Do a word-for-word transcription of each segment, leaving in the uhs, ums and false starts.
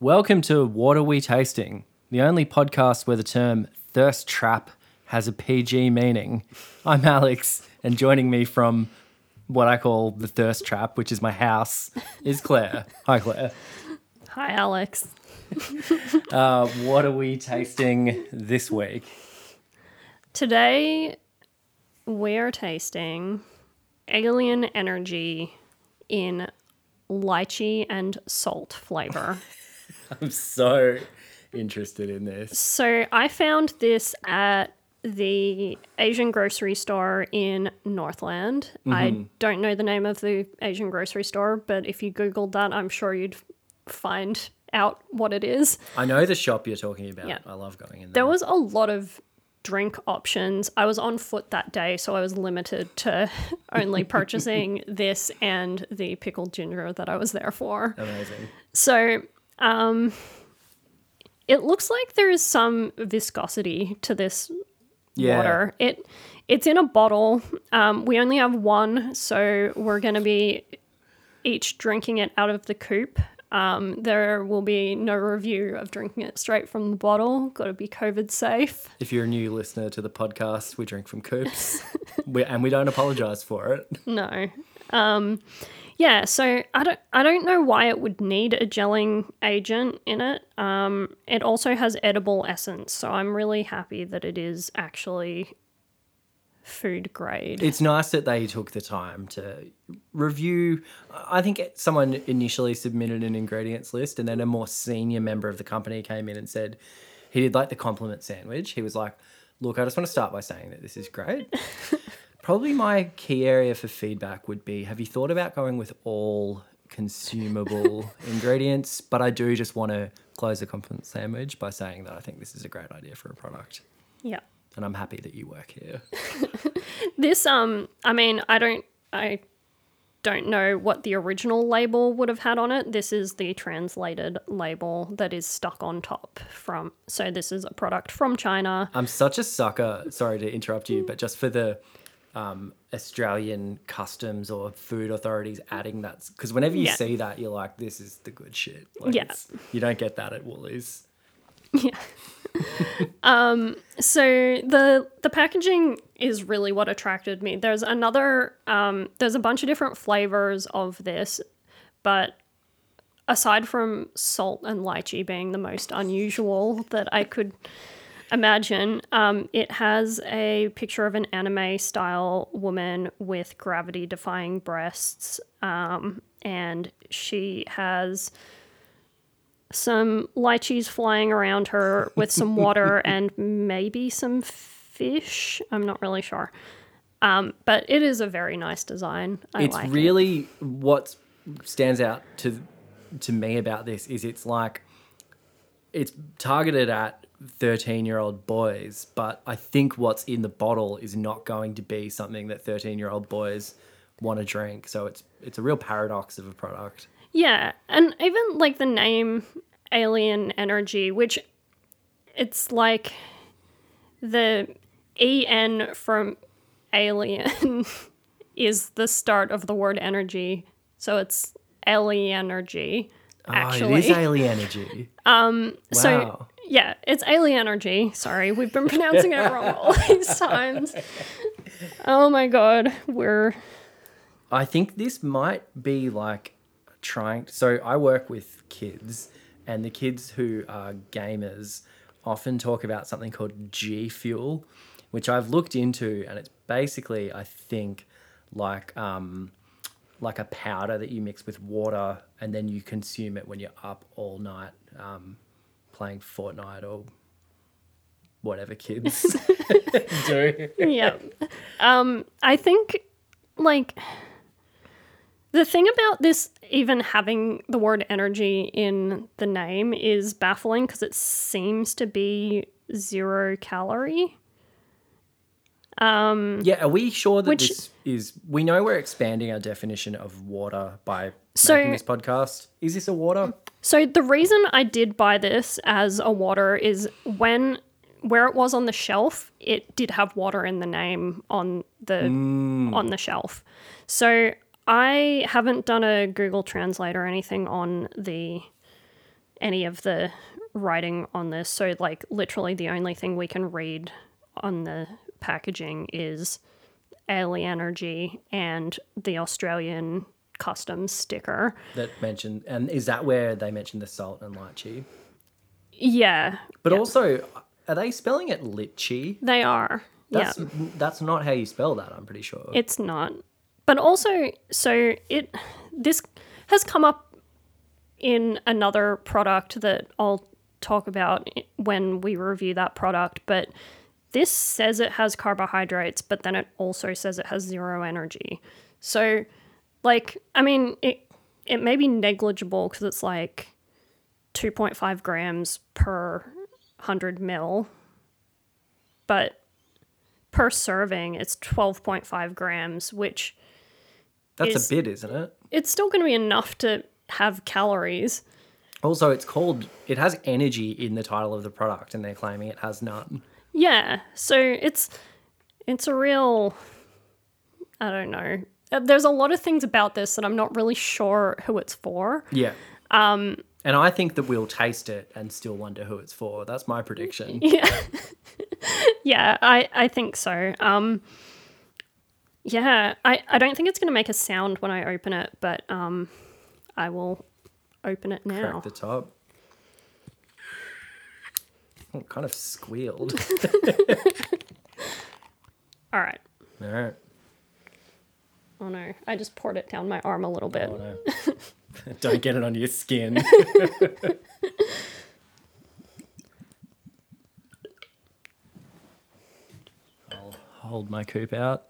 Welcome to What Are We Tasting, the only podcast where the term thirst trap has a P G meaning. I'm Alex, and joining me from what I call the thirst trap, which is my house, is Claire. Hi, Claire. Hi, Alex. Uh, what are we tasting this week? Today, we're tasting Alien Energy in lychee and salt flavor. I'm so interested in this. So I found this at the Asian grocery store in Northland. Mm-hmm. I don't know the name of the Asian grocery store, but if you Googled that, I'm sure you'd find out what it is. I know the shop you're talking about. Yeah. I love going in there. There was a lot of drink options. I was on foot that day, so I was limited to only purchasing this and the pickled ginger that I was there for. Amazing. So um, it looks like there is some viscosity to this Yeah. water. It It's in a bottle. Um, we only have one, so we're going to be each drinking it out of the coupe. Um, there will be no review of drinking it straight from the bottle. Got to be COVID safe. If you're a new listener to the podcast, we drink from coupes, we, and we don't apologise for it. No. Um, yeah, so I don't I don't know why it would need a gelling agent in it. Um, it also has edible essence, so I'm really happy that it is actually food grade. It's nice that they took the time to review. I think someone initially submitted an ingredients list, and then a more senior member of the company came in and said he did like the compliment sandwich. He was like, look, I just want to start by saying that this is great. Probably my key area for feedback would be, have you thought about going with all consumable ingredients? But I do just want to close the compliment sandwich by saying that I think this is a great idea for a product. Yeah. And I'm happy that you work here. This, um, I mean, I don't, I don't know what the original label would have had on it. This is the translated label that is stuck on top from, so this is a product from China. I'm such a sucker, sorry to interrupt you, but just for the um, Australian customs or food authorities adding that, because whenever you Yeah. see that, you're like, this is the good shit. Like, Yeah. it's- You don't get that at Woolies. Yeah. um, so the the packaging is really what attracted me. There's another, um, there's a bunch of different flavors of this, but aside from salt and lychee being the most unusual that I could imagine, um, it has a picture of an anime style woman with gravity defying breasts, um, and she has some lychees flying around her with some water and maybe some fish. I'm not really sure. Um, but it is a very nice design. I It's like really, what stands out to to me about this is it's like, it's targeted at thirteen-year-old boys, but I think what's in the bottle is not going to be something that thirteen-year-old boys want to drink. So it's it's a real paradox of a product. Yeah, and even like the name Alien Energy, which it's like the E N from alien is the start of the word energy. So it's alien energy, actually. Oh, it is alien energy. Um, Wow. So, yeah, it's alien energy. Sorry, we've been pronouncing it wrong all these times. Oh my God, we're... I think this might be like trying. So I work with kids, and the kids who are gamers often talk about something called G Fuel, which I've looked into, and it's basically, I think, like um, like a powder that you mix with water, and then you consume it when you're up all night um, playing Fortnite or whatever kids do. Yeah. Um, I think, like... The thing about this even having the word energy in the name is baffling because it seems to be zero calorie. Um, Yeah, are we sure that Which- this is... We know we're expanding our definition of water by So- making this podcast. Is this a water? so the reason I did buy this as a water is when where it was on the shelf, it did have water in the name on the Mm. on the shelf. So I haven't done a Google Translate or anything on the any of the writing on this. So, like, literally the only thing we can read on the packaging is Airly Energy and the Australian customs sticker. That mentioned, and is that where they mentioned the salt and lychee? Yeah. But yeah, also, are they spelling it litchi? they are. That's yeah. that's not how you spell that, I'm pretty sure. It's not. But also, so it this has come up in another product that I'll talk about when we review that product, but this says it has carbohydrates, but then it also says it has zero energy. So, like, I mean, it it may be negligible because it's like two point five grams per one hundred mil, but per serving, it's twelve point five grams, which That's is, a bit, isn't it? it's still going to be enough to have calories. Also, it's called, it has energy in the title of the product, and they're claiming it has none. Yeah, so it's it's a real, I don't know. There's a lot of things about this that I'm not really sure who it's for. Yeah. Um, and I think that we'll taste it and still wonder who it's for. That's my prediction. Yeah. Yeah, I, I think so. Um, yeah, I, I don't think it's going to make a sound when I open it, but um, I will open it now. Crack the top. Oh, it kind of squealed. All right. All right. Oh no, I just poured it down my arm a little bit. Oh, no. Don't get it on your skin. I'll hold my coop out.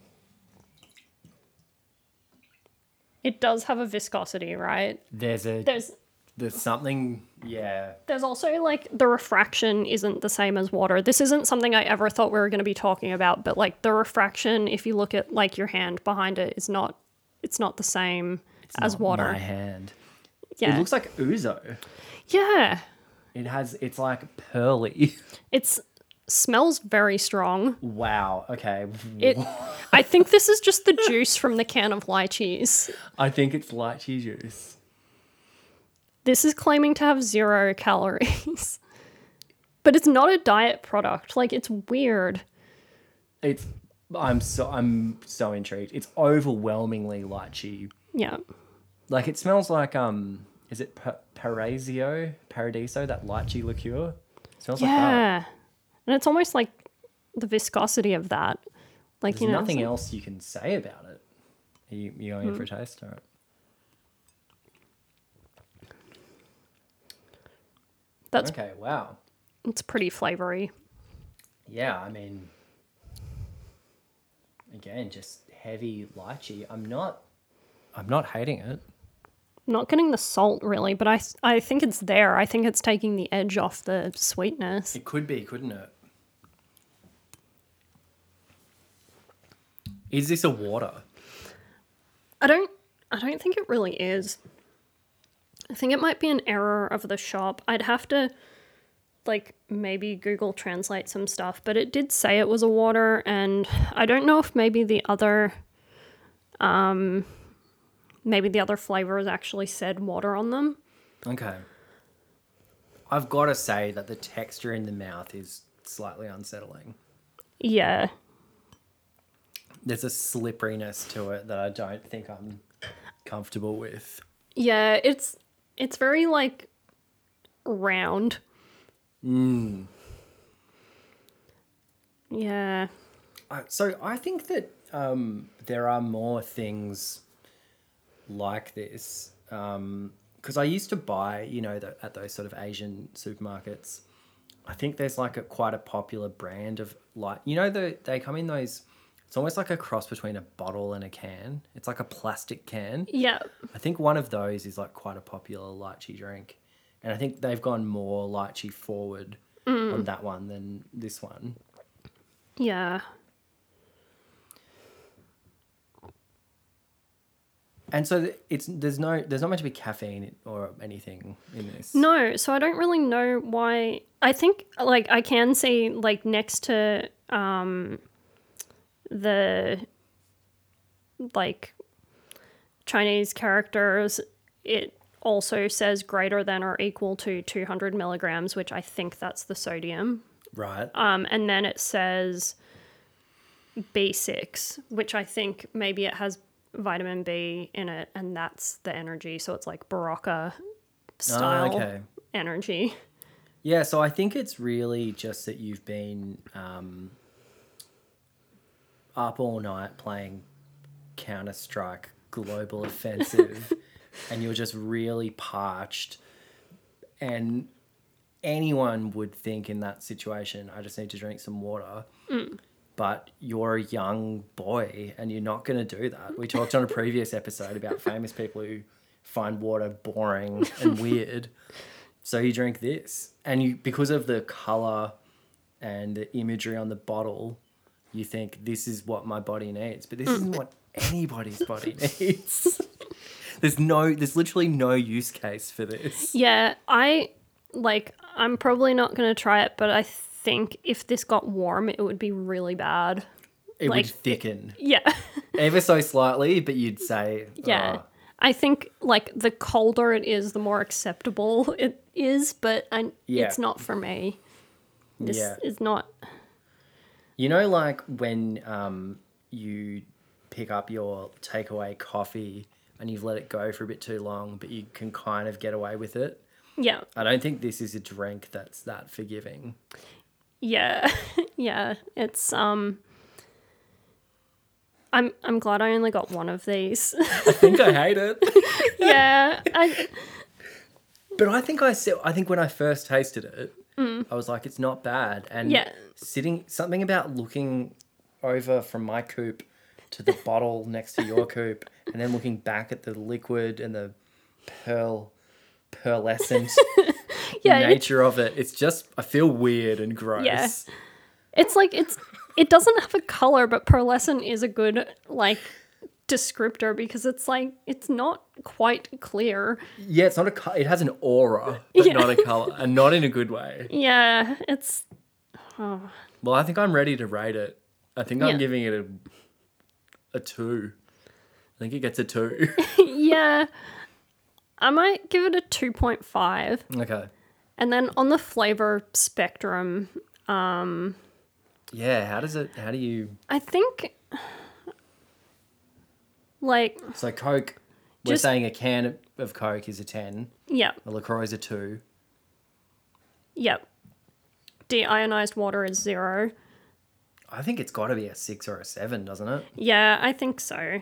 It does have a viscosity, right? There's a There's there's something, yeah. there's also like the refraction isn't the same as water. This isn't something I ever thought we were going to be talking about, but like the refraction, if you look at like your hand behind it, is not it's not the same It's as not water. my hand. Yeah. It looks like ouzo. Yeah. It has, it's like pearly. It's smells very strong. Wow. Okay. It I think this is just the juice from the can of lychees. I think it's lychee juice. This is claiming to have zero calories. But it's not a diet product. Like, it's weird. It's I'm so I'm so intrigued. It's overwhelmingly lychee. Yeah. Like it smells like um is it pa- Paradiso? Paradiso, that lychee liqueur? It smells like that. Yeah. And it's almost like the viscosity of that. Like, There's you know. nothing it's like- else you can say about it. Are you, you going in for a taste? All right. That's Okay, wow. it's pretty flavory. Yeah, I mean, again, just heavy lychee. I'm not, I'm not hating it. Not getting the salt really, but I I think it's there. I think it's taking the edge off the sweetness. It could be, couldn't it? Is this a water? I don't I don't think it really is. I think it might be an error of the shop. I'd have to like maybe Google Translate some stuff, but it did say it was a water, and I don't know if maybe the other um maybe the other flavors actually said water on them. Okay. I've got to say that the texture in the mouth is slightly unsettling. Yeah. There's a slipperiness to it that I don't think I'm comfortable with. Yeah, it's it's very like round. Mm. Yeah. Uh, so I think that um, there are more things like this. Um, because I used to buy, you know, the, at those sort of Asian supermarkets. I think there's like a quite a popular brand of like, you know, the they come in those. It's almost like a cross between a bottle and a can. It's like a plastic can. Yeah. I think one of those is like quite a popular lychee drink, and I think they've gone more lychee forward Mm. on that one than this one. Yeah. And so th- it's there's no there's not meant to be caffeine or anything in this. No, so I don't really know why. I think like I can see like next to um the like Chinese characters, it also says greater than or equal to two hundred milligrams, which I think that's the sodium. Right. Um, and then it says B six, which I think maybe it has vitamin B in it, and that's the energy. So it's like Barocca style Oh, okay. energy. Yeah, so I think it's really just that you've been um, up all night playing Counter-Strike Global Offensive and you're just really parched. And anyone would think in that situation, I just need to drink some water. Mm. But you're a young boy and you're not going to do that. We talked on a previous episode about famous people who find water boring and weird. So you drink this, and you, because of the color and the imagery on the bottle, you think this is what my body needs. But this isn't what anybody's body needs. There's no, there's literally no use case for this. Yeah, I like. I'm probably not going to try it, but I think if this got warm, it would be really bad. It Like, would thicken Yeah, ever so slightly, but you'd say, yeah. oh, I think like the colder it is, the more acceptable it is, but I, Yeah. it's not for me. This Yeah. is not. You know, like when um, you pick up your takeaway coffee and you've let it go for a bit too long, but you can kind of get away with it. Yeah, I don't think this is a drink that's that forgiving. yeah, yeah. It's um. I'm I'm glad I only got one of these. I think I hate it. yeah, I But I think I said, I think when I first tasted it, I was like, it's not bad. And Yeah. sitting, something about looking over from my coupe to the bottle next to your coupe and then looking back at the liquid and the pearl, pearlescent yeah. It, nature of it. It's just, I feel weird and gross. Yeah. it's like it's it doesn't have a color, but pearlescent is a good like descriptor because it's like it's not quite clear. Yeah, it's not a, co- it has an aura, but Yeah. not a color, and not in a good way. Yeah, it's Well, I think I'm ready to rate it. I think I'm Yeah. giving it a a two. I think it gets a two. yeah. I might give it a two point five. Okay. And then on the flavor spectrum, Yeah, how does it, how do you, I think like so Coke, we're Just- saying a can of Coke is a ten, yeah, a LaCroix is a two. yeah. Deionized water is zero. I think it's got to be a six or a seven, doesn't it? Yeah, I think so.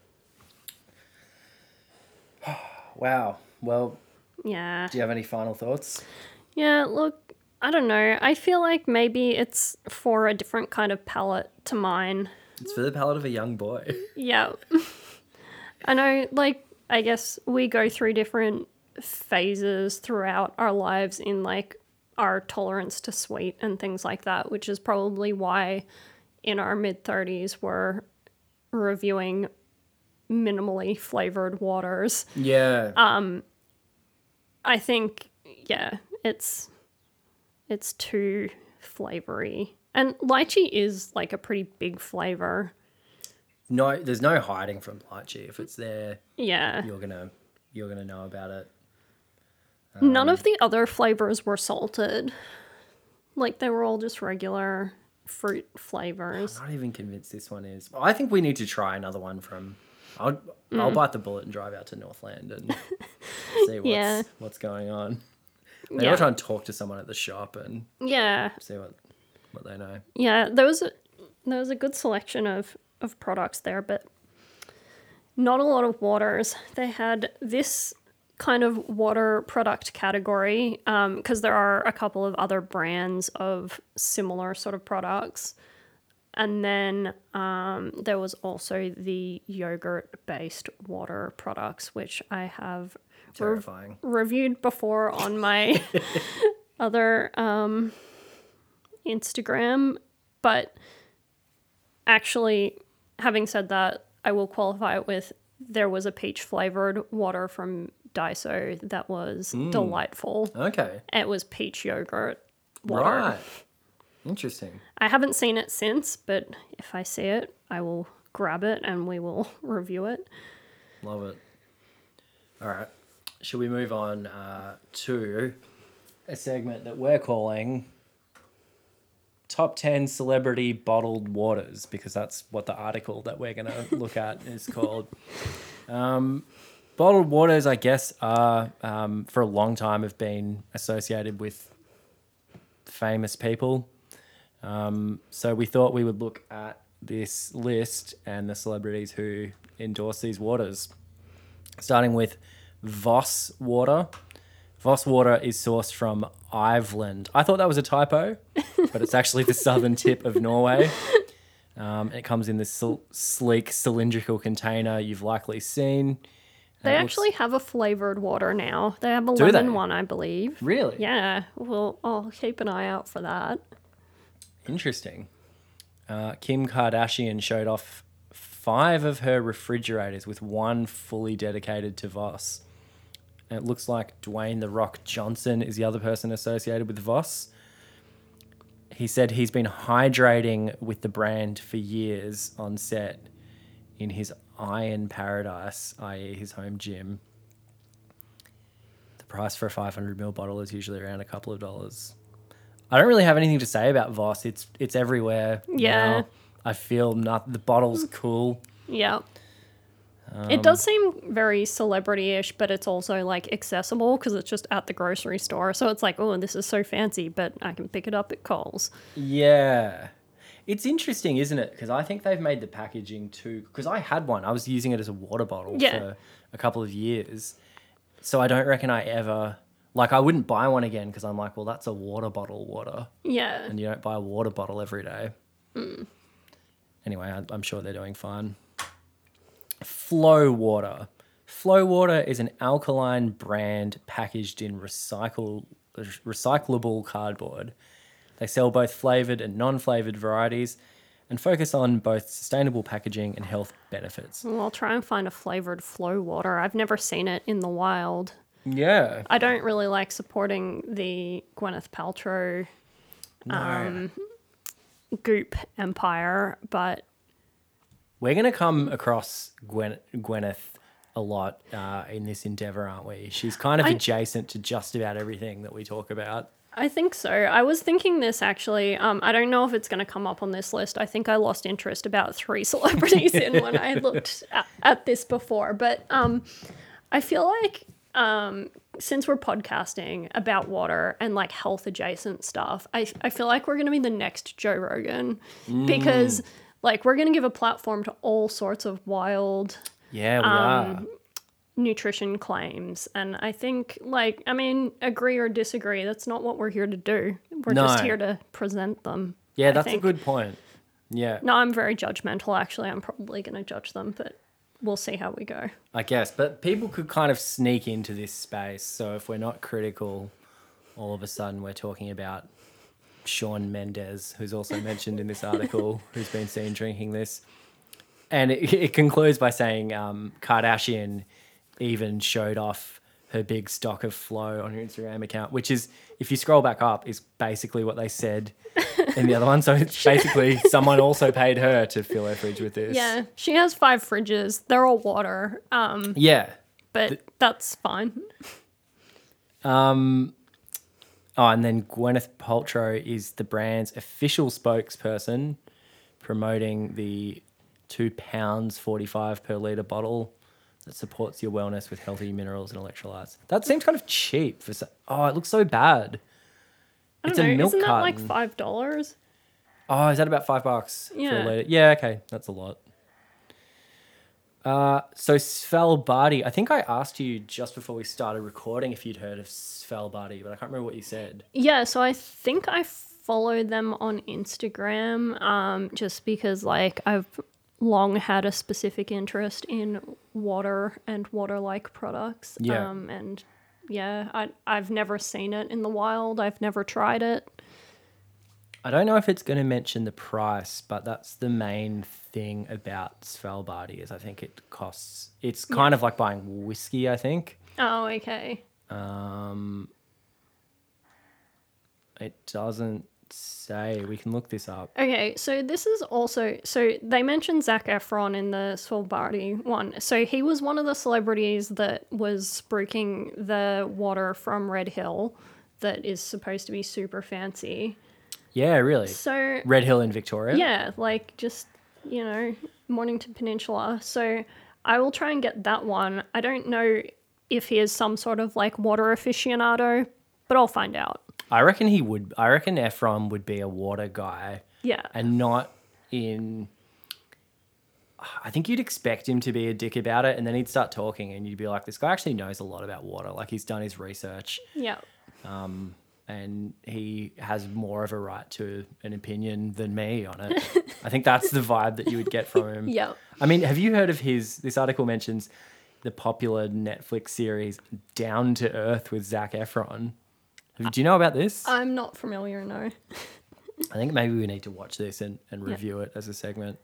Wow. Well, Yeah. do you have any final thoughts? Yeah, look, I don't know. I feel like maybe it's for a different kind of palate to mine. It's for the palate of a young boy. Yeah. I know, like, I guess we go through different phases throughout our lives in, like, our tolerance to sweet and things like that, which is probably why in our mid-thirties we're reviewing minimally flavored waters. Yeah. I think, yeah, it's it's too flavory. And lychee is, like, a pretty big flavor. No, there's no hiding from lychee. If it's there, Yeah. you're gonna you're gonna know about it. None of the other flavors were salted. Like, they were all just regular fruit flavors. I'm not even convinced this one is. I think we need to try another one from. I'll I'll Mm. bite the bullet and drive out to Northland and see what's Yeah. what's going on. Maybe Yeah. I'll try and talk to someone at the shop and Yeah. see what what they know. Yeah, there was a, there was a good selection of, of products there, but not a lot of waters. They had this kind of water product category because there are a couple of other brands of similar sort of products. And then um, there was also the yogurt-based water products, which I have rev- Terrifying. reviewed before on my other um, Instagram. But actually, having said that, I will qualify it with there was a peach flavored water from Daiso that was delightful. Okay. It was peach yogurt water. Right. Interesting. I haven't seen it since, but if I see it, I will grab it and we will review it. Love it. All right. should we move on uh, to a segment that we're calling Top ten Celebrity Bottled Waters, because that's what the article that we're going to look at is called. Um, bottled waters, I guess, are um, for a long time have been associated with famous people. Um, so we thought we would look at this list and the celebrities who endorse these waters. Starting with Voss water. Voss water is sourced from Iveland. I thought that was a typo, but it's actually the southern tip of Norway. Um, it comes in this sil- sleek cylindrical container you've likely seen. They Uh, it actually looks- have a flavored water now. They have a Do lemon they? one, I believe. Really? Yeah. Well, I'll keep an eye out for that. Interesting. Uh, Kim Kardashian showed off five of her refrigerators with one fully dedicated to Voss. And it looks like Dwayne The Rock Johnson is the other person associated with Voss. He said he's been hydrating with the brand for years on set in his Iron Paradise, that is his home gym. The price for a five hundred milliliter bottle is usually around a couple of dollars. I don't really have anything to say about Voss. It's it's everywhere. Yeah. now. I feel not the bottle's cool. Yeah. Um, It does seem very celebrity-ish, but it's also like accessible because it's just at the grocery store. So it's like, oh, this is so fancy, but I can pick it up at Coles. Yeah. It's interesting, isn't it? Because I think they've made the packaging too. Because I had one. I was using it as a water bottle Yeah. for a couple of years. So I don't reckon I ever, like, I wouldn't buy one again because I'm like, well, that's a water bottle water. Yeah. And you don't buy a water bottle every day. Anyway, I, I'm sure they're doing fine. Flow Water. Flow Water is an alkaline brand packaged in recycle, recyclable cardboard. They sell both flavoured and non-flavoured varieties and focus on both sustainable packaging and health benefits. Well, I'll try and find a flavored flow water. I've never seen it in the wild. Yeah. I don't really like supporting the Gwyneth Paltrow No. um, Goop empire, but We're going to come across Gwen- Gwyneth a lot uh, in this endeavour, aren't we? She's kind of I- adjacent to just about everything that we talk about. I think so. I was thinking this actually. Um, I don't know if it's going to come up on this list. I think I lost interest about three celebrities in when I looked at, at this before. But um, I feel like um, since we're podcasting about water and like health adjacent stuff, I, I feel like we're going to be the next Joe Rogan because like we're going to give a platform to all sorts of wild Yeah, we are. nutrition claims. And I think, like, I mean, agree or disagree, that's not what we're here to do. We're just No. here to present them. Yeah, I that's think. a good point. Yeah, No, I'm very judgmental, actually. I'm probably going to judge them, but we'll see how we go. I guess. But people could kind of sneak into this space. So if we're not critical, all of a sudden we're talking about Shawn Mendes, who's also mentioned in this article, who's been seen drinking this. And it, it concludes by saying um, Kardashian even showed off her big stock of Flow on her Instagram account, which is, if you scroll back up, is basically what they said in the other one. So it's basically someone also paid her to fill her fridge with this. Yeah, she has five fridges. They're all water, um, Yeah. but that's fine. Um, oh, and then Gwyneth Paltrow is the brand's official spokesperson, promoting the two pounds forty-five per litre bottle that supports your wellness with healthy minerals and electrolytes. That seems kind of cheap for. So- oh, it looks so bad. I It's don't a know. milk Isn't that like carton. five dollars? Oh, is that about five bucks for Yeah. a litre? Yeah, okay, that's a lot. Uh, so Svalbard, I think I asked you just before we started recording if you'd heard of Svalbard, but I can't remember what you said. Yeah, so I think I follow them on Instagram, um, just because like I've long had a specific interest in water and water-like products. Yeah. Um, and yeah, I I've never seen it in the wild. I've never tried it. I don't know if it's going to mention the price, but that's the main thing about Svalbard is I think it costs. It's kind of like buying whiskey, I think. Oh, okay. Um, it doesn't say? We can look this up. Okay, so this is also so they mentioned Zac Efron in the Svalbardi one. So he was one of the celebrities that was spruiking the water from Red Hill that is supposed to be super fancy. Yeah, really. So Red Hill in Victoria? yeah, like just, you know, Mornington Peninsula. So I will try and get that one. I don't know if he is some sort of like water aficionado, but I'll find out. I reckon he would. I reckon Efron would be a water guy. Yeah. And not in... I think you'd expect him to be a dick about it, and then he'd start talking and you'd be like, this guy actually knows a lot about water. Like, he's done his research. Yeah. Um, and he has more of a right to an opinion than me on it. I think that's the vibe that you would get from him. Yeah. I mean, have you heard of his... This article mentions the popular Netflix series Down to Earth with Zac Efron. Do you know about this? I'm not familiar, no. I think maybe we need to watch this and, and review yeah. it as a segment.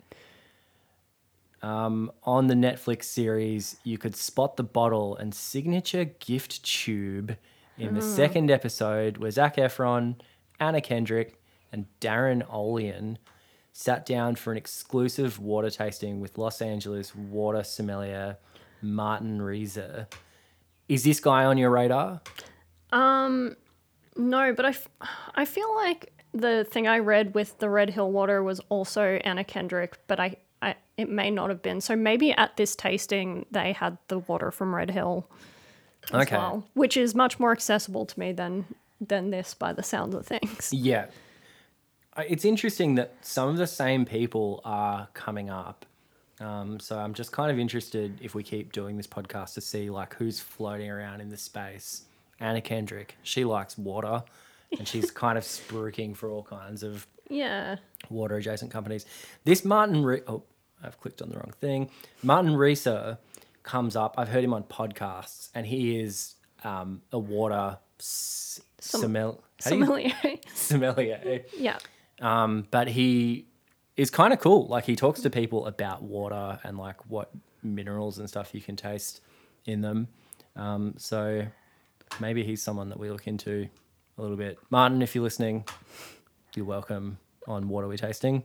Um, on the Netflix series, you could spot the bottle and signature gift tube in the mm. second episode where Zac Efron, Anna Kendrick, and Darren Olian sat down for an exclusive water tasting with Los Angeles water sommelier Martin Reeser. Is this guy on your radar? Um... No, but I, f- I feel like the thing I read with the Red Hill water was also Anna Kendrick, but I, I it may not have been. So maybe at this tasting they had the water from Red Hill as okay. well, which is much more accessible to me than than this by the sounds of things. Yeah. It's interesting that some of the same people are coming up. Um, so I'm just kind of interested if we keep doing this podcast to see like who's floating around in the space. Anna Kendrick, she likes water and she's kind of spruiking for all kinds of yeah water adjacent companies. This Martin, Re- oh, I've clicked on the wrong thing. Martin Reeser comes up. I've heard him on podcasts and he is um, a water s- Som- sommel- sommelier. sommelier. Yeah. Um, but he is kind of cool. Like he talks to people about water and like what minerals and stuff you can taste in them. Um, so... Maybe he's someone that we look into a little bit. Martin, if you're listening, you're welcome on What Are We Tasting?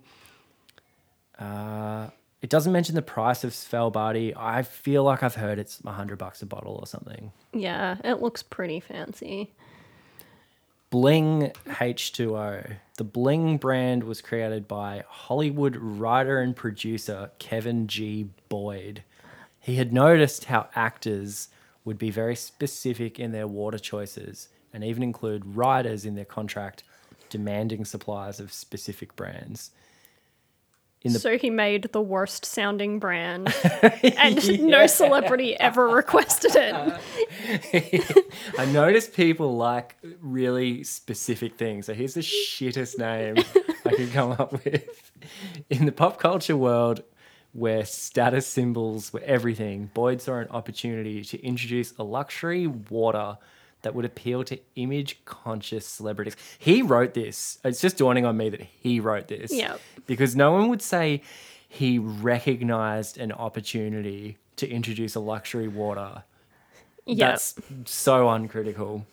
Uh, it doesn't mention the price of Svalbardi. I feel like I've heard it's a hundred bucks a bottle or something. Yeah, it looks pretty fancy. Bling H two O. The Bling brand was created by Hollywood writer and producer Kevin G. Boyd. He had noticed how actors would be very specific in their water choices and even include writers in their contract demanding supplies of specific brands. In the... So he made the worst sounding brand and yeah. no celebrity ever requested it. I noticed people like really specific things. So here's the shittest name I could come up with. In the pop culture world, where status symbols were everything, Boyd saw an opportunity to introduce a luxury water that would appeal to image-conscious celebrities. He wrote this. It's just dawning on me that he wrote this. Yeah. Because no one would say he recognized an opportunity to introduce a luxury water. Yeah. That's so uncritical.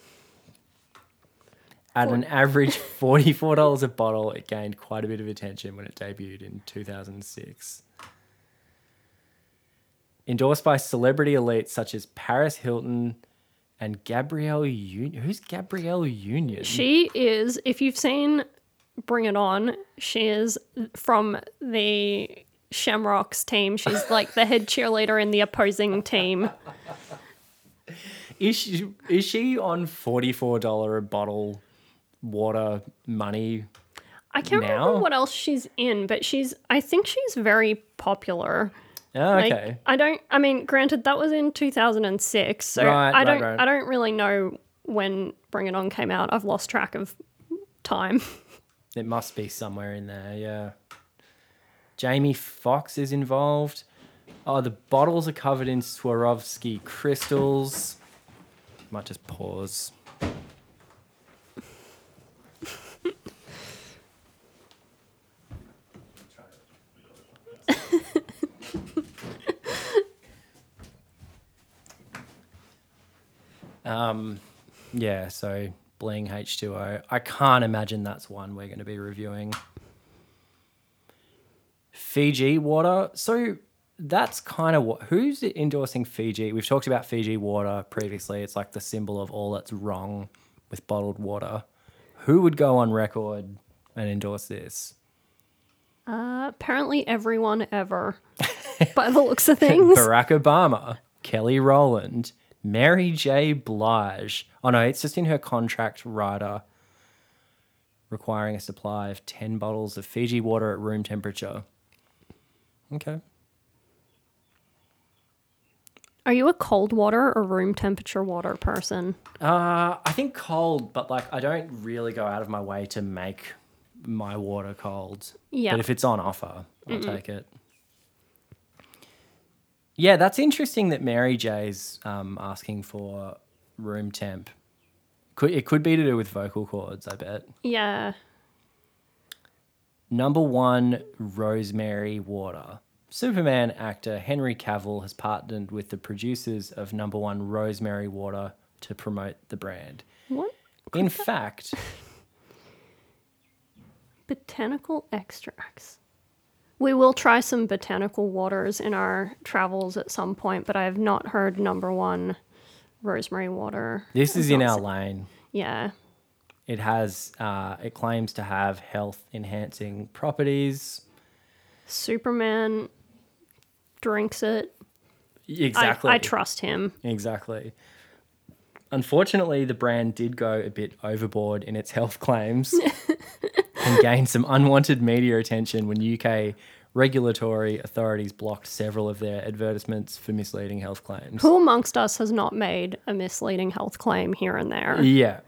At an average forty-four dollars a bottle, it gained quite a bit of attention when it debuted in two thousand six. Endorsed by celebrity elites such as Paris Hilton and Gabrielle Union. Who's Gabrielle Union? She is, if you've seen Bring It On, she is from the Shamrocks team. She's like the head cheerleader in the opposing team. Is she, is she on forty-four dollars a bottle water money? I can't now? remember what else she's in, but she's, I think she's very popular. Oh, okay. Like, I don't. I mean, granted, that was in two thousand six, so right, I don't. Right, right. I don't really know when Bring It On came out. I've lost track of time. It must be somewhere in there. Yeah. Jamie Foxx is involved. Oh, the bottles are covered in Swarovski crystals. Might just pause. Um, yeah, so Bling H two O. I can't imagine that's one we're going to be reviewing. Fiji water. So that's kind of what, who's endorsing Fiji? We've talked about Fiji water previously. It's like the symbol of all that's wrong with bottled water. Who would go on record and endorse this? Uh, apparently everyone ever, by the looks of things. Barack Obama, Kelly Rowland, Mary J. Blige. Oh no, it's just in her contract rider requiring a supply of ten bottles of Fiji water at room temperature. Okay. Are you a cold water or room temperature water person? Uh, I think cold, but like I don't really go out of my way to make my water cold. Yeah. But if it's on offer, I'll Mm-mm. take it. Yeah, that's interesting that Mary J's um, asking for room temp. Could it could be to do with vocal cords, I bet. Yeah. Number one, Rosemary Water. Superman actor Henry Cavill has partnered with the producers of Number One Rosemary Water to promote the brand. What? In fact... Botanical extracts. We will try some botanical waters in our travels at some point, but I have not heard Number One Rosemary Water. This is in our lane. Yeah. It has, uh, it claims to have health enhancing properties. Superman drinks it. Exactly. I, I trust him. Exactly. Unfortunately, the brand did go a bit overboard in its health claims and gained some unwanted media attention when U K regulatory authorities blocked several of their advertisements for misleading health claims. Who amongst us has not made a misleading health claim here and there? Yeah.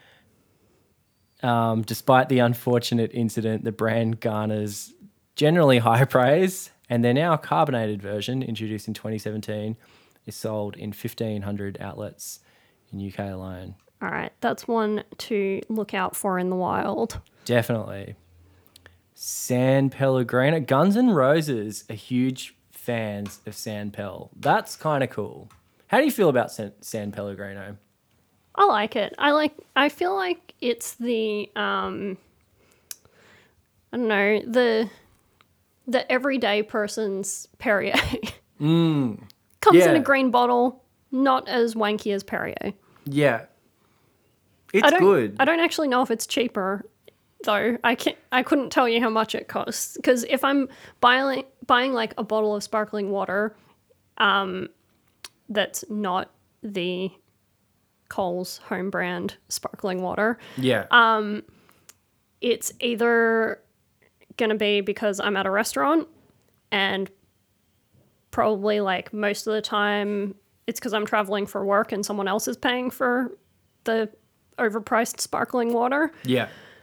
Um, despite the unfortunate incident, the brand garners generally high praise, and their now carbonated version, introduced in twenty seventeen, is sold in fifteen hundred outlets in U K alone. All right, that's one to look out for in the wild. Definitely. San Pellegrino. Guns N' Roses are huge fans of San Pel. That's kind of cool. How do you feel about San, San Pellegrino? I like it. I like. I feel like it's the um. I don't know, the the everyday person's Perrier. Mm. Comes Yeah. in a green bottle, not as wanky as Perrier. Yeah. It's I don't, good. I don't actually know if it's cheaper, though. I can't. I couldn't tell you how much it costs, because if I'm buying buying like a bottle of sparkling water, um, that's not the Coles home brand sparkling water. Yeah. Um, it's either going to be because I'm at a restaurant, and probably like most of the time it's because I'm traveling for work and someone else is paying for the overpriced sparkling water. Yeah.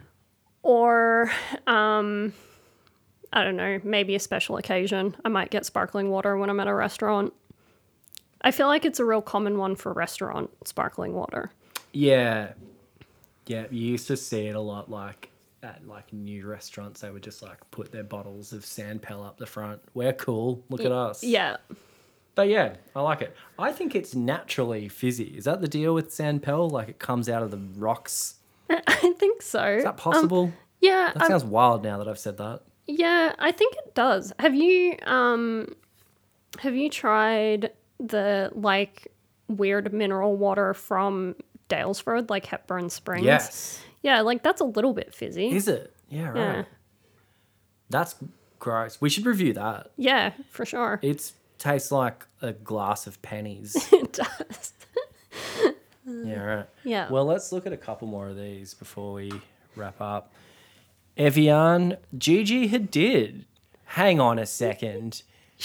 Or, um, I don't know, maybe a special occasion. I might get sparkling water when I'm at a restaurant. I feel like it's a real common one for restaurant sparkling water. Yeah. Yeah, you used to see it a lot, like at like new restaurants, they would just like put their bottles of San Pel up the front. We're cool. Look at us. Yeah. But yeah, I like it. I think it's naturally fizzy. Is that the deal with San Pel? Like it comes out of the rocks? I think so. Is that possible? Um, yeah. That um, sounds wild now that I've said that. Yeah, I think it does. Have you um have you tried the like weird mineral water from Dalesford, like Hepburn Springs? Yes. Yeah, like that's a little bit fizzy. Is it? Yeah, right. Yeah. That's gross. We should review that. Yeah, for sure. It tastes like a glass of pennies. It does. Yeah, right. Yeah. Well, let's look at a couple more of these before we wrap up. Evian, Gigi Hadid. Hang on a second.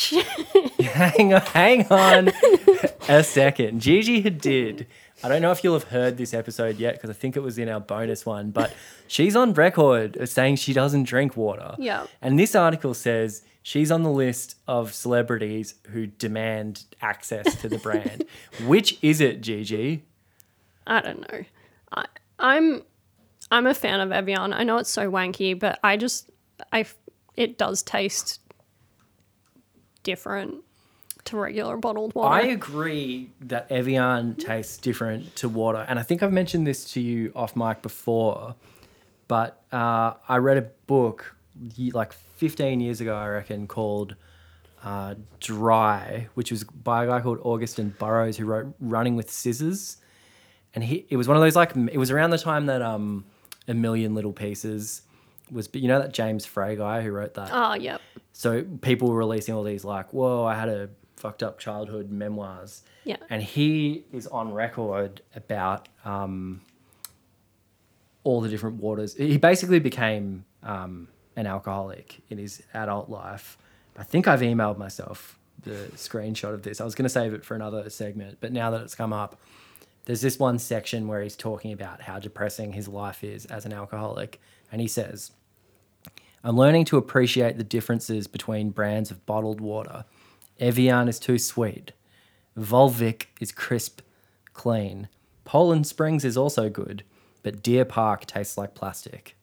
hang on, hang on a second. Gigi Hadid. I don't know if you'll have heard this episode yet because I think it was in our bonus one, but she's on record as saying she doesn't drink water. Yeah. And this article says she's on the list of celebrities who demand access to the brand. Which is it, Gigi? I don't know. I, I'm I'm a fan of Evian. I know it's so wanky, but I just I it does taste different. to regular bottled water. I agree that Evian tastes different to water. And I think I've mentioned this to you off mic before, but uh, I read a book ye- like fifteen years ago, I reckon, called uh, Dry, which was by a guy called Augustin Burroughs, who wrote Running with Scissors. And he, it was one of those, like, it was around the time that um, A Million Little Pieces was, you know, that James Frey guy who wrote that? Oh, yep. So people were releasing all these, like, whoa, I had a fucked up childhood memoirs. Yeah. And he is on record about um, all the different waters. He basically became um, an alcoholic in his adult life. I think I've emailed myself the screenshot of this. I was going to save it for another segment, but now that it's come up, there's this one section where he's talking about how depressing his life is as an alcoholic. And he says, I'm learning to appreciate the differences between brands of bottled water. Evian is too sweet. Volvic is crisp, clean. Poland Springs is also good, but Deer Park tastes like plastic.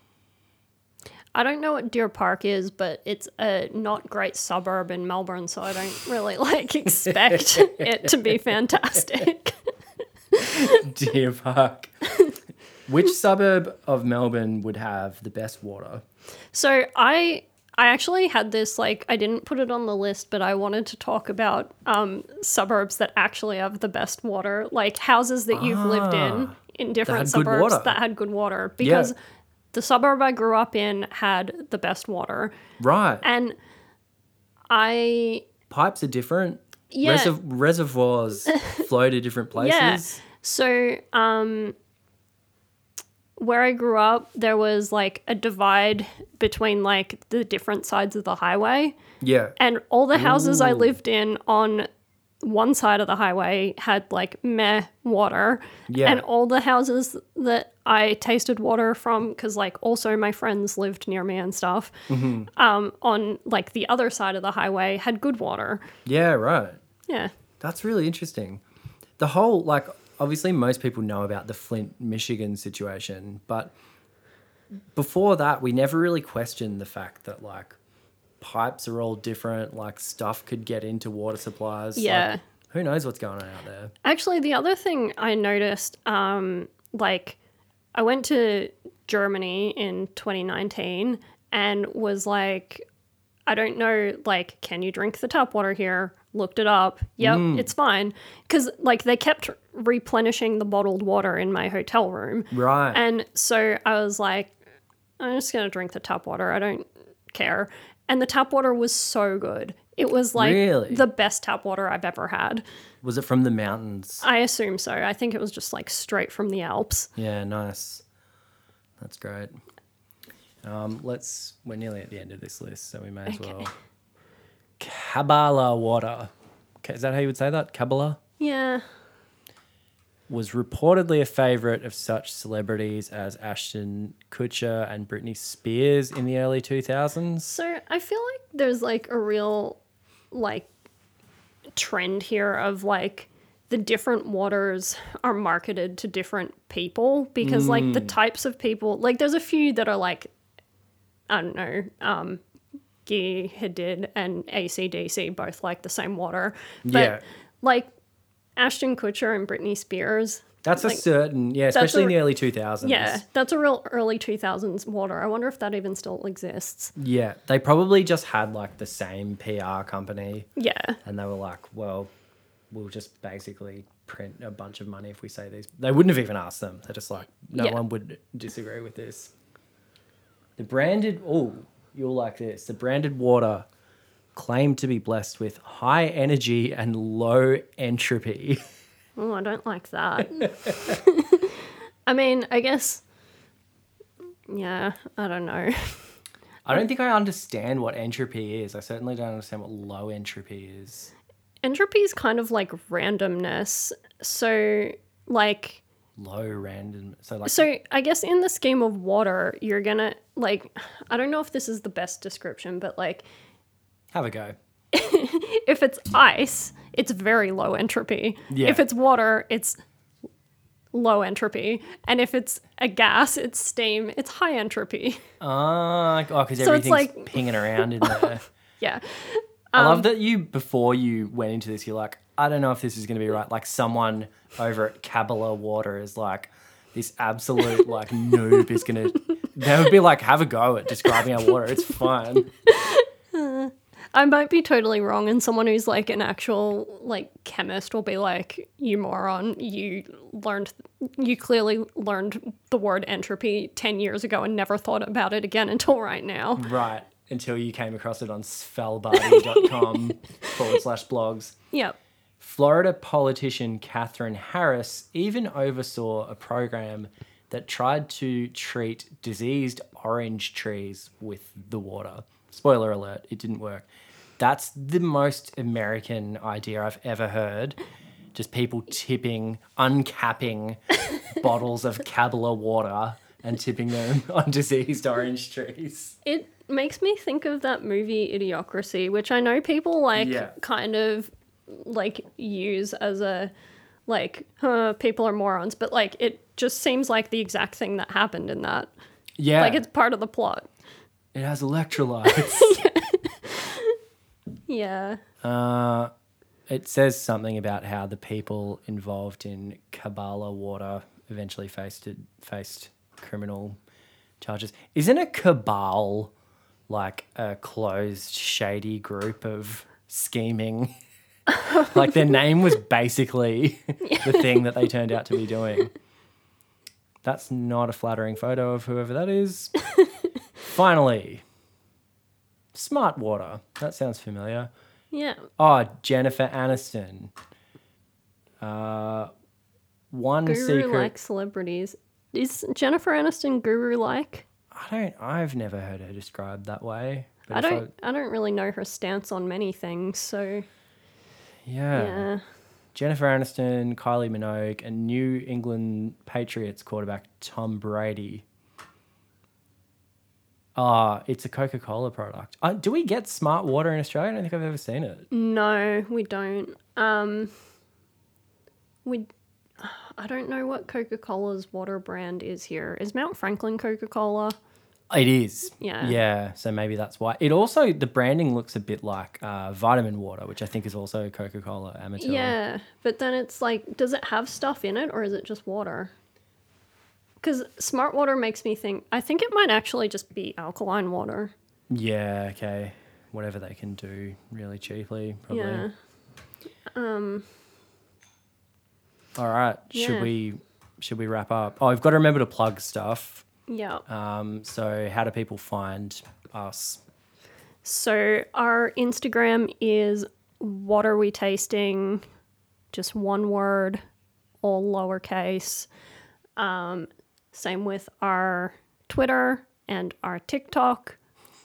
I don't know what Deer Park is, but it's a not great suburb in Melbourne, so I don't really like expect it to be fantastic. Deer Park. Which suburb of Melbourne would have the best water? So I I actually had this, like, I didn't put it on the list, but I wanted to talk about um, suburbs that actually have the best water, like houses that you've lived in Ah, in different had good suburbs water. that had good water. Because Yeah. the suburb I grew up in had the best water. Right. And I, Pipes are different. Yeah. Reserv- reservoirs flow to different places. yeah. So, um, where I grew up, there was like a divide between like the different sides of the highway. Yeah. And all the houses I Ooh. lived in on one side of the highway had like meh water. Yeah. And all the houses that I tasted water from, because like also my friends lived near me and stuff, Mm-hmm. um, on like the other side of the highway had good water. Yeah, right. Yeah. That's really interesting. The whole, like, obviously most people know about the Flint, Michigan situation, but before that, we never really questioned the fact that, like, pipes are all different, like, stuff could get into water supplies. Yeah. Like, who knows what's going on out there? Actually, the other thing I noticed, um, like, I went to Germany in twenty nineteen and was like, I don't know, like, can you drink the tap water here? Looked it up. Yep, Mm. it's fine. Because, like, they kept replenishing the bottled water in my hotel room. Right. And so I was like, I'm just going to drink the tap water. I don't care. And the tap water was so good. It was like Really? the best tap water I've ever had. Was it from the mountains? I assume so. I think it was just like straight from the Alps. Yeah, nice. That's great. Um, let's, we're nearly at the end of this list, so we may as Okay. well. Kabbalah water. Okay, is that how you would say that? Kabbalah? Yeah. Was reportedly a favourite of such celebrities as Ashton Kutcher and Britney Spears in the early two thousands. So I feel like there's like a real like trend here of like the different waters are marketed to different people because like the types of people, like there's a few that are like, I don't know, um, Guy Hadid and A C D C both like the same water. But Yeah. like Ashton Kutcher and Britney Spears, That's like, a certain, yeah, especially a- in the early two thousands. yeah, that's a real early two thousands water. I wonder if that even still exists. Yeah, they probably just had like the same P R company Yeah. and they were like, well, we'll just basically print a bunch of money if we say these. They wouldn't have even asked them. They're just like, no Yeah. one would disagree with this. The branded, oh, you'll like this. The branded water claimed to be blessed with high energy and low entropy. Oh, I don't like that. I mean, I guess, yeah, I don't know. I don't think I understand what entropy is. I certainly don't understand what low entropy is. Entropy is kind of like randomness. So, like, Low random. So like, so I guess in the scheme of water, you're gonna, like, I don't know if this is the best description, but like, have a go. if it's ice, it's very low entropy. Yeah. If it's water, it's low entropy. And if it's a gas, it's steam, it's high entropy. Ah, oh, because So it's everything's like- pinging around in there. Yeah. I love that you, before you went into this, you're like, I don't know if this is going to be right. Like someone over at Kabbalah Water is like, this absolute like noob is going to, they would be like, have a go at describing our water. It's fine. I might be totally wrong, and someone who's like an actual like chemist will be like, you moron, you learned, you clearly learned the word entropy ten years ago and never thought about it again until right now. Right. Until you came across it on svalbardi dot com forward slash blogs. Yep. Florida politician Katherine Harris even oversaw a program that tried to treat diseased orange trees with the water. Spoiler alert, it didn't work. That's the most American idea I've ever heard. Just people tipping, uncapping bottles of Kabbalah water and tipping them on diseased orange trees. It makes me think of that movie Idiocracy, which I know people like Yeah. kind of like use as a like huh, people are morons, but like it just seems like the exact thing that happened in that. Yeah. Like it's part of the plot. It has electrolytes. Yeah. Uh, it says something about how the people involved in Kabbalah water eventually faced it, faced criminal charges. Isn't a cabal like a closed, shady group of scheming? Like their name was basically the thing that they turned out to be doing. That's not a flattering photo of whoever that is. Finally, smart water. That sounds familiar. Yeah. Oh, Jennifer Aniston. Uh, one Guru secret. like celebrities. Is Jennifer Aniston guru like? I don't. I've never heard her described that way. But I if don't I don't really know her stance on many things, so yeah. yeah. Jennifer Aniston, Kylie Minogue, and New England Patriots quarterback Tom Brady. Ah, it's a Coca-Cola product. Uh, do we get smart water in Australia? I don't think I've ever seen it. No, we don't. Um we I don't know what Coca-Cola's water brand is here. Is Mount Franklin Coca-Cola? It is. Yeah. Yeah, so maybe that's why. It also, the branding looks a bit like uh, vitamin water, which I think is also Coca-Cola Amatil. Yeah, but then it's like, does it have stuff in it or is it just water? Because smart water makes me think, I think it might actually just be alkaline water. Yeah, okay. Whatever they can do really cheaply, probably. Yeah. Um. All right. Should Yeah. we should we wrap up? Oh, we've got to remember to plug stuff. Yeah. Um, so how do people find us? So our Instagram is what are we tasting? Just one word, all lowercase. Um, same with our Twitter and our TikTok.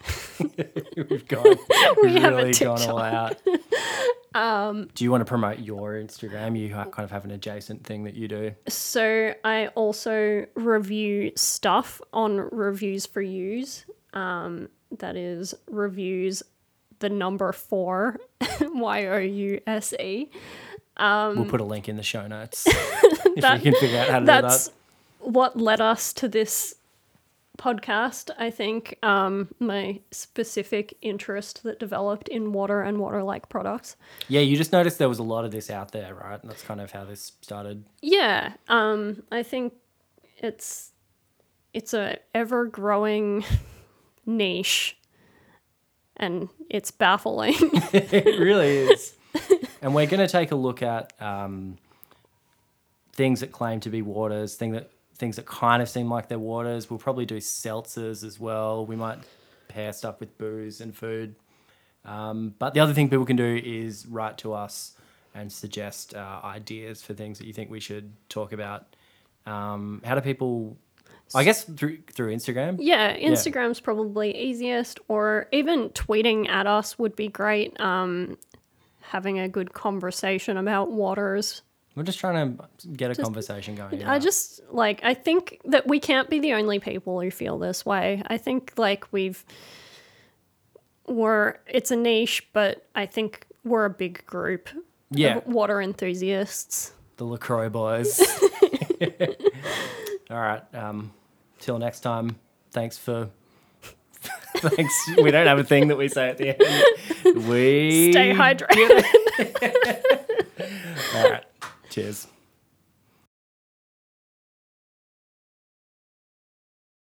We've gone We have a really gone TikTok. all out. um, do you want to promote your Instagram? You ha- kind of have an adjacent thing that you do. So I also review stuff on Reviews for Use. Um, that is reviews, the number four, Y O U S E. We'll put a link in the show notes if That- you can figure out how to do That's that. what led us to this podcast, I think. Um, my specific interest that developed in water and water-like products. Yeah, you just noticed there was a lot of this out there, right? And that's kind of how this started. Yeah, um, I think it's it's a ever-growing niche, and it's baffling. It really is. And we're going to take a look at um, things that claim to be waters, thing that things that kind of seem like they're waters. We'll probably do seltzers as well. We might pair stuff with booze and food. Um, but the other thing people can do is write to us and suggest uh, ideas for things that you think we should talk about. Um, how do people... I guess through through Instagram? Yeah, Instagram's probably easiest, or even tweeting at us would be great. Um, having a good conversation about waters. We're just trying to get a conversation going. I just, like, I think that we can't be the only people who feel this way. I think, like, we've, we're, it's a niche, but I think we're a big group Yeah. of water enthusiasts. The LaCroix boys. All right. Um, till next time. Thanks for Thanks. We don't have a thing that we say at the end. We Stay hydrated. All right. Cheers.